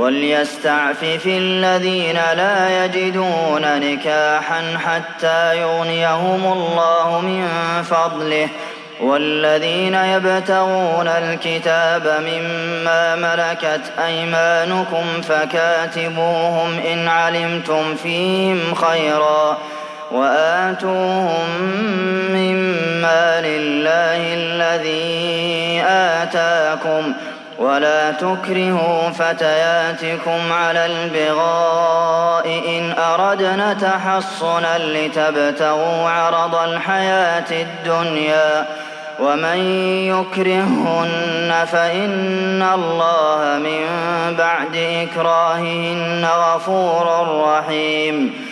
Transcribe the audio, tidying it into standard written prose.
وَلْيَسْتَعْفِفِ الَّذِينَ لَا يَجِدُونَ نِكَاحًا حَتَّىٰ يُغْنِيَهُمُ اللَّهُ مِن فَضْلِهِ ۗ وَالَّذِينَ يَبْتَغُونَ الْكِتَابَ مِمَّا مَلَكَتْ أَيْمَانُكُمْ فَكَاتِبُوهُمْ إِنْ عَلِمْتُمْ فِيهِمْ خَيْرًا ۖ وَآتُوهُم مِّن مَّالِ اللَّهِ الَّذِي آتَاكُمْ ۚ وَلَا تُكْرِهُوا فَتَيَاتِكُمْ عَلَى الْبِغَاءِ إِنْ أَرَدْنَ تَحَصُّنًا لِّتَبْتَغُوا عَرَضَ الْحَيَاةِ الدُّنْيَا ۚ وَمَن يُكْرِههُّنَّ فَإِنَّ اللَّهَ مِن بَعْدِ إِكْرَاهِهِنَّ غَفُورٌ رَّحِيمٌ.